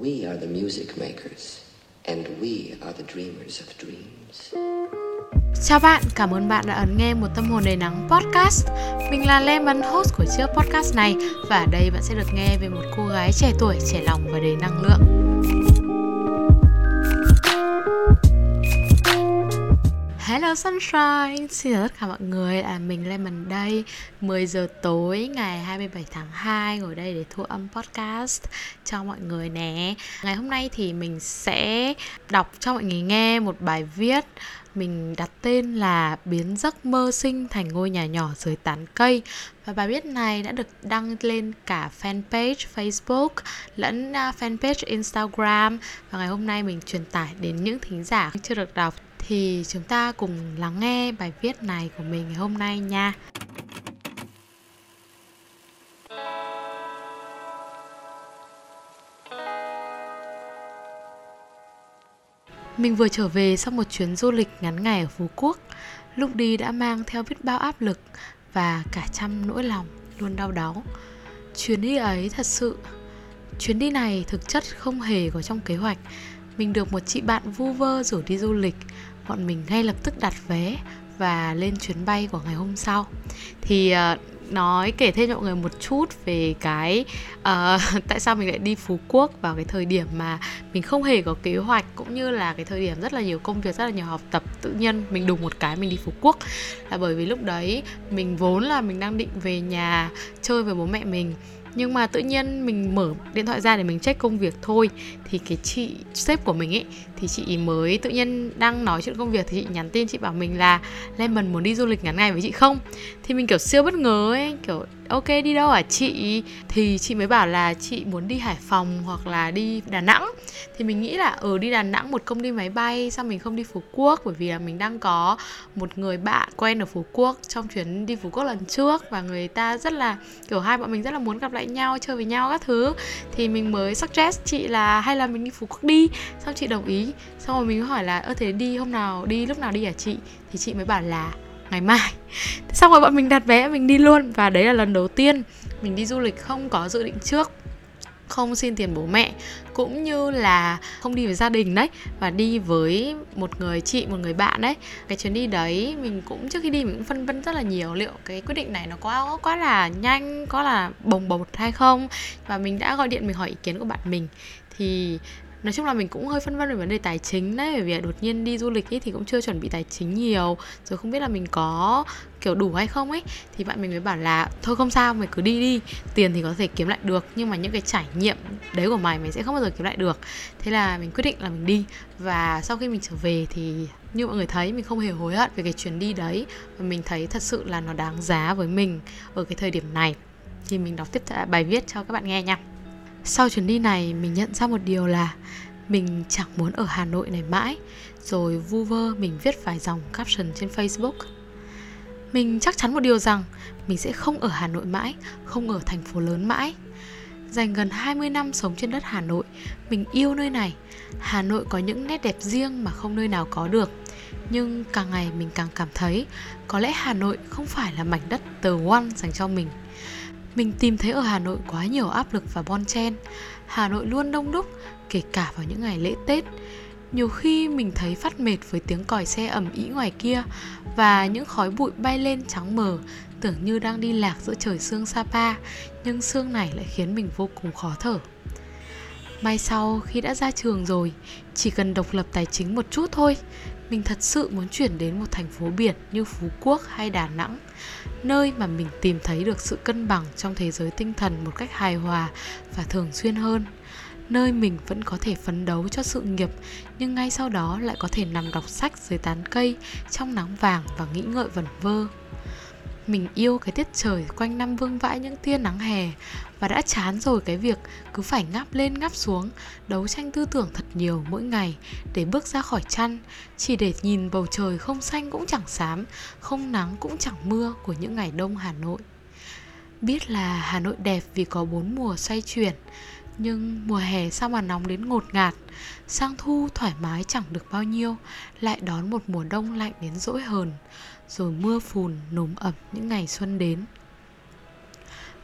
We are the music makers, and we are the dreamers of dreams. Chào bạn, cảm ơn bạn đã ấn nghe Một Tâm Hồn Đầy Nắng podcast. Mình là Lemon, host của chiếc podcast này. Và ở đây bạn sẽ được nghe về một cô gái trẻ tuổi, trẻ lòng và đầy năng lượng. Hello Sunshine, xin chào tất cả mọi người, mình Lemon đây. 10 giờ tối ngày 27 tháng 2 ngồi đây để thu âm podcast cho mọi người nè. Ngày hôm nay thì mình sẽ đọc cho mọi người nghe một bài viết mình đặt tên là Biến giấc mơ sinh thành ngôi nhà nhỏ dưới tán cây. Và bài viết này đã được đăng lên cả fanpage Facebook lẫn fanpage Instagram. Và ngày hôm nay mình truyền tải đến những thính giả chưa được đọc. Thì chúng ta cùng lắng nghe bài viết này của mình ngày hôm nay nha. Mình vừa trở về sau một chuyến du lịch ngắn ngày ở Phú Quốc. Lúc đi đã mang theo biết bao áp lực và cả trăm nỗi lòng luôn đau đáu. Chuyến đi này thực chất không hề có trong kế hoạch. Mình được một chị bạn vu vơ rủ đi du lịch. Bọn mình ngay lập tức đặt vé và lên chuyến bay của ngày hôm sau. Thì kể thêm cho mọi người một chút về cái tại sao mình lại đi Phú Quốc vào cái thời điểm mà mình không hề có kế hoạch, cũng như là cái thời điểm rất là nhiều công việc, rất là nhiều học tập. Tự nhiên mình đùng một cái mình đi Phú Quốc là bởi vì lúc đấy mình vốn là mình đang định về nhà chơi với bố mẹ mình. Nhưng mà tự nhiên mình mở điện thoại ra để mình check công việc thôi. Thì cái chị sếp của mình ấy, thì chị mới tự nhiên đang nói chuyện công việc. Thì chị nhắn tin, chị bảo mình là Lemon muốn đi du lịch ngắn ngày với chị không? Thì mình kiểu siêu bất ngờ ấy, kiểu ok đi đâu hả chị? Thì chị mới bảo là chị muốn đi Hải Phòng hoặc là đi Đà Nẵng. Thì mình nghĩ là đi Đà Nẵng một công đi máy bay, sao mình không đi Phú Quốc? Bởi vì là mình đang có một người bạn quen ở Phú Quốc trong chuyến đi Phú Quốc lần trước. Và người ta rất là kiểu hai bọn mình rất là muốn gặp lại nhau, chơi với nhau các thứ. Thì mình mới suggest chị là hay là mình đi Phú Quốc đi. Xong chị đồng ý. Xong rồi mình mới hỏi là thế đi lúc nào đi hả chị? Thì chị mới bảo là ngày mai. Xong rồi bọn mình đặt vé, mình đi luôn. Và đấy là lần đầu tiên mình đi du lịch không có dự định trước, không xin tiền bố mẹ, cũng như là không đi với gia đình đấy, và đi với một người bạn đấy. Cái chuyến đi đấy mình cũng trước khi đi mình cũng phân vân rất là nhiều, liệu cái quyết định này nó quá là nhanh, có là bồng bột hay không. Và mình đã gọi điện mình hỏi ý kiến của bạn mình. Thì nói chung là mình cũng hơi phân vân về vấn đề tài chính đấy, bởi vì đột nhiên đi du lịch ấy thì cũng chưa chuẩn bị tài chính nhiều, rồi không biết là mình có kiểu đủ hay không ấy. Thì bạn mình mới bảo là thôi không sao, mày cứ đi, tiền thì có thể kiếm lại được, nhưng mà những cái trải nghiệm đấy của mày sẽ không bao giờ kiếm lại được. Thế là mình quyết định là mình đi. Và sau khi mình trở về thì như mọi người thấy, mình không hề hối hận về cái chuyến đi đấy. Và mình thấy thật sự là nó đáng giá với mình ở cái thời điểm này. Thì mình đọc tiếp bài viết cho các bạn nghe nha. Sau chuyến đi này mình nhận ra một điều là mình chẳng muốn ở Hà Nội này mãi. Rồi vu vơ mình viết vài dòng caption trên Facebook. Mình chắc chắn một điều rằng mình sẽ không ở Hà Nội mãi, không ở thành phố lớn mãi. Dành gần 20 năm sống trên đất Hà Nội, mình yêu nơi này. Hà Nội có những nét đẹp riêng mà không nơi nào có được. Nhưng càng ngày mình càng cảm thấy có lẽ Hà Nội không phải là mảnh đất the one dành cho mình. Mình tìm thấy ở Hà Nội quá nhiều áp lực và bon chen. Hà Nội luôn đông đúc, kể cả vào những ngày lễ Tết. Nhiều khi mình thấy phát mệt với tiếng còi xe ầm ĩ ngoài kia và những khói bụi bay lên trắng mờ, tưởng như đang đi lạc giữa trời sương Sapa. Nhưng sương này lại khiến mình vô cùng khó thở. May sau khi đã ra trường rồi, chỉ cần độc lập tài chính một chút thôi, mình thật sự muốn chuyển đến một thành phố biển như Phú Quốc hay Đà Nẵng, nơi mà mình tìm thấy được sự cân bằng trong thế giới tinh thần một cách hài hòa và thường xuyên hơn. Nơi mình vẫn có thể phấn đấu cho sự nghiệp, nhưng ngay sau đó lại có thể nằm đọc sách dưới tán cây trong nắng vàng và nghĩ ngợi vẩn vơ. Mình yêu cái tiết trời quanh năm vương vãi những tia nắng hè, và đã chán rồi cái việc cứ phải ngáp lên ngáp xuống, đấu tranh tư tưởng thật nhiều mỗi ngày để bước ra khỏi chăn, chỉ để nhìn bầu trời không xanh cũng chẳng xám, không nắng cũng chẳng mưa của những ngày đông Hà Nội. Biết là Hà Nội đẹp vì có 4 mùa xoay chuyển, nhưng mùa hè sao mà nóng đến ngột ngạt. Sang thu thoải mái chẳng được bao nhiêu, lại đón một mùa đông lạnh đến dỗi hờn. Rồi mưa phùn nồm ẩm những ngày xuân đến.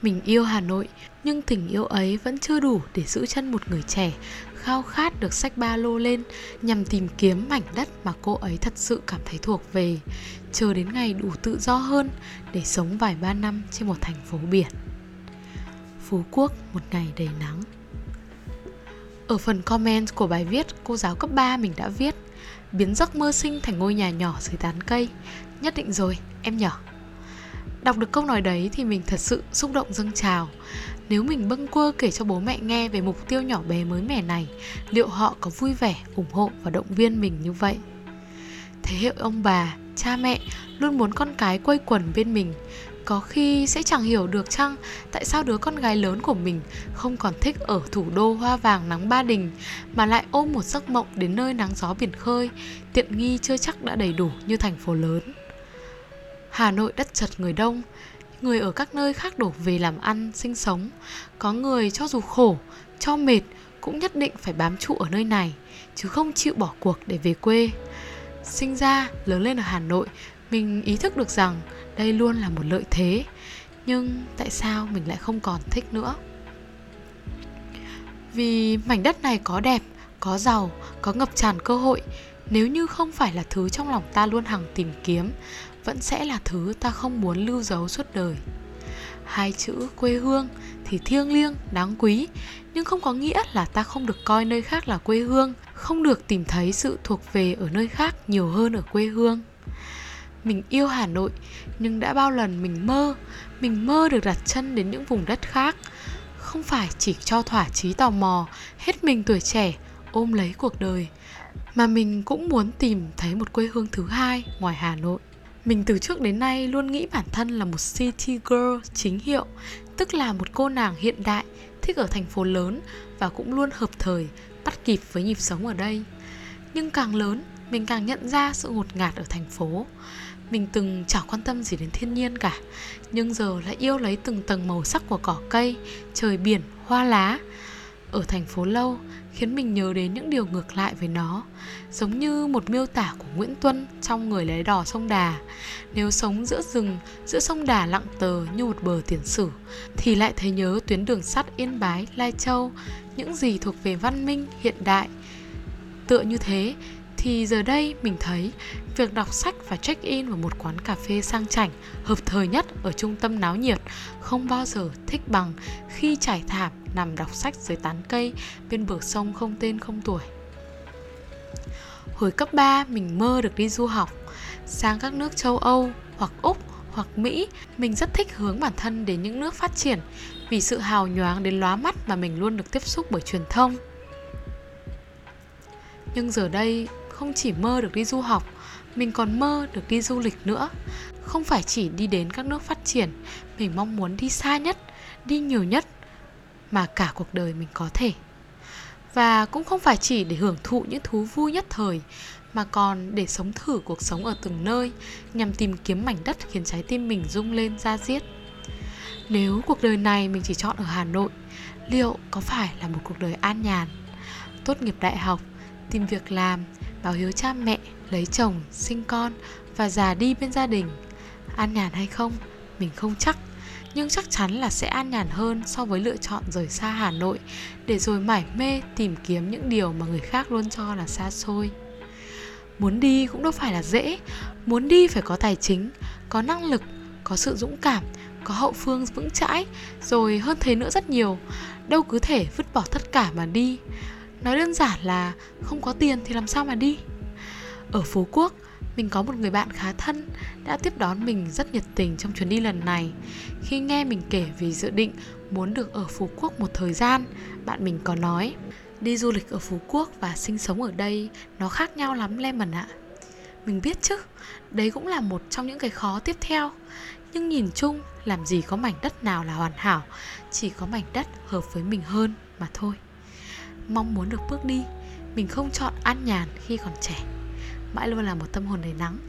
Mình yêu Hà Nội, nhưng tình yêu ấy vẫn chưa đủ để giữ chân một người trẻ khao khát được xách ba lô lên nhằm tìm kiếm mảnh đất mà cô ấy thật sự cảm thấy thuộc về, chờ đến ngày đủ tự do hơn để sống vài ba năm trên một thành phố biển. Phú Quốc, một ngày đầy nắng. Ở phần comment của bài viết cô giáo cấp 3 mình đã viết: biến giấc mơ sinh thành ngôi nhà nhỏ dưới tán cây. Nhất định rồi, em nhỏ. Đọc được câu nói đấy thì mình thật sự xúc động dâng trào. Nếu mình bâng quơ kể cho bố mẹ nghe về mục tiêu nhỏ bé mới mẻ này, liệu họ có vui vẻ, ủng hộ và động viên mình như vậy? Thế hệ ông bà, cha mẹ luôn muốn con cái quây quần bên mình. Có khi sẽ chẳng hiểu được chăng tại sao đứa con gái lớn của mình không còn thích ở thủ đô hoa vàng nắng Ba Đình, mà lại ôm một giấc mộng đến nơi nắng gió biển khơi, tiện nghi chưa chắc đã đầy đủ như thành phố lớn. Hà Nội đất chật người đông, người ở các nơi khác đổ về làm ăn, sinh sống. Có người cho dù khổ, cho mệt cũng nhất định phải bám trụ ở nơi này, chứ không chịu bỏ cuộc để về quê. Sinh ra, lớn lên ở Hà Nội, mình ý thức được rằng đây luôn là một lợi thế. Nhưng tại sao mình lại không còn thích nữa? Vì mảnh đất này có đẹp, có giàu, có ngập tràn cơ hội. Nếu như không phải là thứ trong lòng ta luôn hằng tìm kiếm, vẫn sẽ là thứ ta không muốn lưu giấu suốt đời. Hai chữ quê hương thì thiêng liêng, đáng quý, nhưng không có nghĩa là ta không được coi nơi khác là quê hương, không được tìm thấy sự thuộc về ở nơi khác nhiều hơn ở quê hương. Mình yêu Hà Nội, nhưng đã bao lần mình mơ được đặt chân đến những vùng đất khác. Không phải chỉ cho thỏa chí tò mò, hết mình tuổi trẻ, ôm lấy cuộc đời, mà mình cũng muốn tìm thấy một quê hương thứ hai ngoài Hà Nội. Mình từ trước đến nay luôn nghĩ bản thân là một city girl chính hiệu, tức là một cô nàng hiện đại, thích ở thành phố lớn và cũng luôn hợp thời, bắt kịp với nhịp sống ở đây. Nhưng càng lớn, mình càng nhận ra sự ngột ngạt ở thành phố. Mình từng chẳng quan tâm gì đến thiên nhiên cả, nhưng giờ lại yêu lấy từng tầng màu sắc của cỏ cây, trời biển, hoa lá. Ở thành phố lâu khiến mình nhớ đến những điều ngược lại với nó, giống như một miêu tả của Nguyễn Tuân trong Người Lái Đò Sông Đà. Nếu sống giữa rừng, giữa sông Đà lặng tờ như một bờ tiền sử, thì lại thấy nhớ tuyến đường sắt Yên Bái, Lai Châu, những gì thuộc về văn minh, hiện đại. Tựa như thế, thì giờ đây mình thấy việc đọc sách và check-in vào một quán cà phê sang chảnh, hợp thời nhất ở trung tâm náo nhiệt không bao giờ thích bằng khi trải thảm nằm đọc sách dưới tán cây bên bờ sông không tên không tuổi. Hồi cấp 3 mình mơ được đi du học sang các nước châu Âu hoặc Úc hoặc Mỹ. Mình rất thích hướng bản thân đến những nước phát triển vì sự hào nhoáng đến lóa mắt mà mình luôn được tiếp xúc bởi truyền thông. Nhưng giờ đây không chỉ mơ được đi du học, mình còn mơ được đi du lịch nữa. Không phải chỉ đi đến các nước phát triển, mình mong muốn đi xa nhất, đi nhiều nhất mà cả cuộc đời mình có thể. Và cũng không phải chỉ để hưởng thụ những thú vui nhất thời, mà còn để sống thử cuộc sống ở từng nơi, nhằm tìm kiếm mảnh đất khiến trái tim mình rung lên da diết. Nếu cuộc đời này mình chỉ chọn ở Hà Nội, liệu có phải là một cuộc đời an nhàn? Tốt nghiệp đại học, tìm việc làm, báo hiếu cha mẹ, lấy chồng, sinh con và già đi bên gia đình. An nhàn hay không? Mình không chắc, nhưng chắc chắn là sẽ an nhàn hơn so với lựa chọn rời xa Hà Nội để rồi mải mê tìm kiếm những điều mà người khác luôn cho là xa xôi. Muốn đi cũng đâu phải là dễ. Muốn đi phải có tài chính, có năng lực, có sự dũng cảm, có hậu phương vững chãi, rồi hơn thế nữa rất nhiều. Đâu cứ thể vứt bỏ tất cả mà đi. Nói đơn giản là không có tiền thì làm sao mà đi. Ở Phú Quốc, mình có một người bạn khá thân đã tiếp đón mình rất nhiệt tình trong chuyến đi lần này. Khi nghe mình kể về dự định muốn được ở Phú Quốc một thời gian, bạn mình có nói: đi du lịch ở Phú Quốc và sinh sống ở đây nó khác nhau lắm Lemon ạ. Mình biết chứ, đấy cũng là một trong những cái khó tiếp theo. Nhưng nhìn chung, làm gì có mảnh đất nào là hoàn hảo, chỉ có mảnh đất hợp với mình hơn mà thôi. Mong muốn được bước đi, mình không chọn an nhàn khi còn trẻ, mãi luôn là một tâm hồn đầy nắng.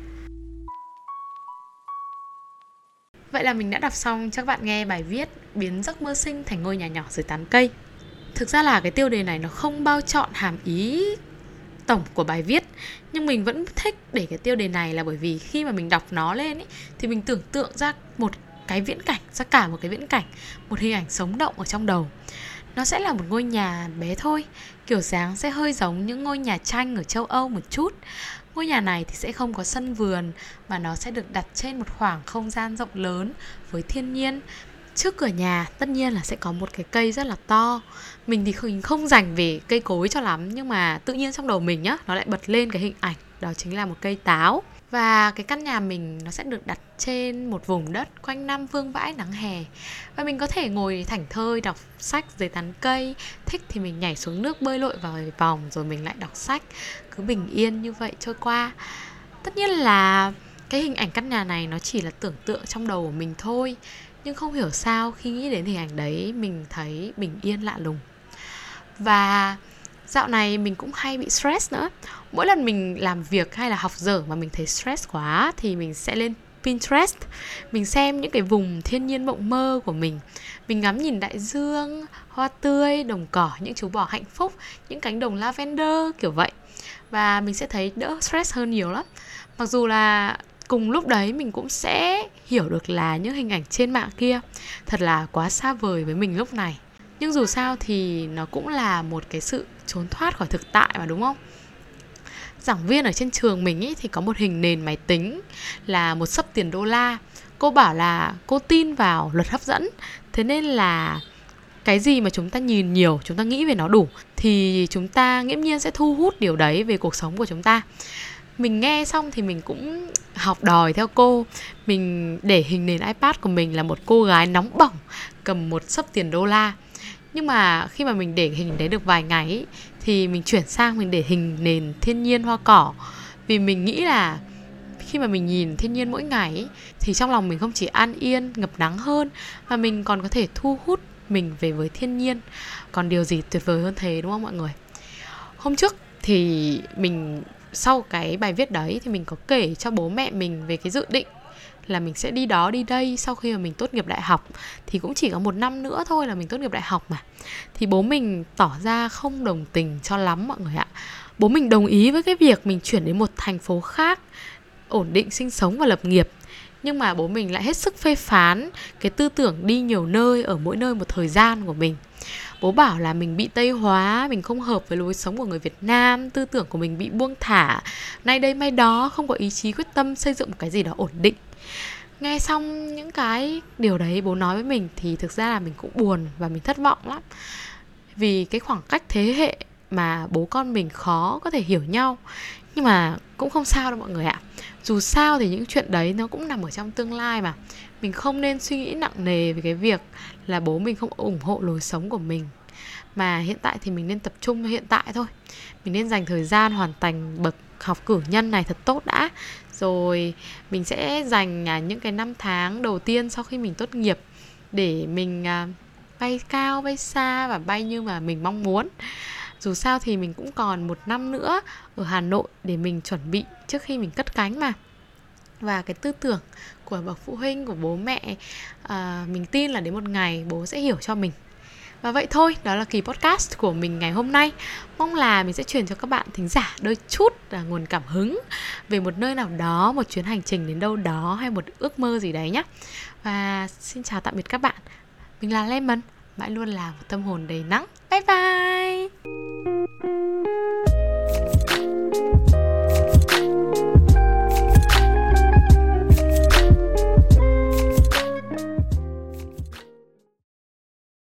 Vậy là mình đã đọc xong cho các bạn nghe bài viết Biến giấc mơ sinh thành ngôi nhà nhỏ dưới tán cây. Thực ra là cái tiêu đề này nó không bao trọn hàm ý tổng của bài viết, nhưng mình vẫn thích để cái tiêu đề này là bởi vì khi mà mình đọc nó lên ý, thì mình tưởng tượng ra một cái viễn cảnh, ra cả một cái viễn cảnh, một hình ảnh sống động ở trong đầu. Nó sẽ là một ngôi nhà bé thôi, kiểu dáng sẽ hơi giống những ngôi nhà tranh ở châu Âu một chút. Ngôi nhà này thì sẽ không có sân vườn, mà nó sẽ được đặt trên một khoảng không gian rộng lớn với thiên nhiên. Trước cửa nhà tất nhiên là sẽ có một cái cây rất là to. Mình thì không dành về cây cối cho lắm, nhưng mà tự nhiên trong đầu mình nhá, nó lại bật lên cái hình ảnh, đó chính là một cây táo. Và cái căn nhà mình nó sẽ được đặt trên một vùng đất quanh năm vương vãi nắng hè. Và mình có thể ngồi thảnh thơi đọc sách dưới tán cây. Thích thì mình nhảy xuống nước bơi lội vài vòng rồi mình lại đọc sách. Cứ bình yên như vậy trôi qua. Tất nhiên là cái hình ảnh căn nhà này nó chỉ là tưởng tượng trong đầu của mình thôi. Nhưng không hiểu sao khi nghĩ đến hình ảnh đấy mình thấy bình yên lạ lùng. Và dạo này mình cũng hay bị stress nữa. Mỗi lần mình làm việc hay là học dở mà mình thấy stress quá thì mình sẽ lên Pinterest. Mình xem những cái vùng thiên nhiên mộng mơ của mình. Mình ngắm nhìn đại dương, hoa tươi, đồng cỏ, những chú bò hạnh phúc, những cánh đồng lavender kiểu vậy. Và mình sẽ thấy đỡ stress hơn nhiều lắm. Mặc dù là cùng lúc đấy mình cũng sẽ hiểu được là những hình ảnh trên mạng kia thật là quá xa vời với mình lúc này. Nhưng dù sao thì nó cũng là một cái sự trốn thoát khỏi thực tại mà, đúng không? Giảng viên ở trên trường mình ý, thì có một hình nền máy tính là một xấp tiền đô la. Cô bảo là cô tin vào luật hấp dẫn. Thế nên là cái gì mà chúng ta nhìn nhiều, chúng ta nghĩ về nó đủ thì chúng ta nghiễm nhiên sẽ thu hút điều đấy về cuộc sống của chúng ta. Mình nghe xong thì mình cũng học đòi theo cô. Mình để hình nền iPad của mình là một cô gái nóng bỏng cầm một xấp tiền đô la. Nhưng mà khi mà mình để hình đấy được vài ngày ý, thì mình chuyển sang mình để hình nền thiên nhiên hoa cỏ. Vì mình nghĩ là khi mà mình nhìn thiên nhiên mỗi ngày ý, thì trong lòng mình không chỉ an yên, ngập nắng hơn, mà mình còn có thể thu hút mình về với thiên nhiên. Còn điều gì tuyệt vời hơn thế, đúng không mọi người? Hôm trước thì mình, sau cái bài viết đấy thì mình có kể cho bố mẹ mình về cái dự định là mình sẽ đi đó đi đây sau khi mà mình tốt nghiệp đại học. Thì cũng chỉ có 1 năm nữa thôi là mình tốt nghiệp đại học mà. Thì bố mình tỏ ra không đồng tình cho lắm mọi người ạ. Bố mình đồng ý với cái việc mình chuyển đến một thành phố khác, ổn định sinh sống và lập nghiệp. Nhưng mà bố mình lại hết sức phê phán cái tư tưởng đi nhiều nơi ở mỗi nơi một thời gian của mình. Bố bảo là mình bị Tây hóa, mình không hợp với lối sống của người Việt Nam, tư tưởng của mình bị buông thả, nay đây mai đó, không có ý chí quyết tâm xây dựng một cái gì đó ổn định. Nghe xong những cái điều đấy bố nói với mình thì thực ra là mình cũng buồn và mình thất vọng lắm. Vì cái khoảng cách thế hệ mà bố con mình khó có thể hiểu nhau. Nhưng mà cũng không sao đâu mọi người ạ. Dù sao thì những chuyện đấy nó cũng nằm ở trong tương lai mà. Mình không nên suy nghĩ nặng nề về cái việc là bố mình không ủng hộ lối sống của mình. Mà hiện tại thì mình nên tập trung cho hiện tại thôi. Mình nên dành thời gian hoàn thành bậc học cử nhân này thật tốt đã. Rồi mình sẽ dành những cái năm tháng đầu tiên sau khi mình tốt nghiệp để mình bay cao, bay xa và bay như mà mình mong muốn. Dù sao thì mình cũng còn 1 năm nữa ở Hà Nội để mình chuẩn bị trước khi mình cất cánh mà. Và cái tư tưởng của bậc phụ huynh, của bố mẹ, mình tin là đến một ngày bố sẽ hiểu cho mình. Và vậy thôi, đó là kỳ podcast của mình ngày hôm nay. Mong là mình sẽ truyền cho các bạn thính giả đôi chút nguồn cảm hứng về một nơi nào đó, một chuyến hành trình đến đâu đó hay một ước mơ gì đấy nhé. Và xin chào tạm biệt các bạn. Mình là Lemon, mãi luôn là một tâm hồn đầy nắng. Bye bye!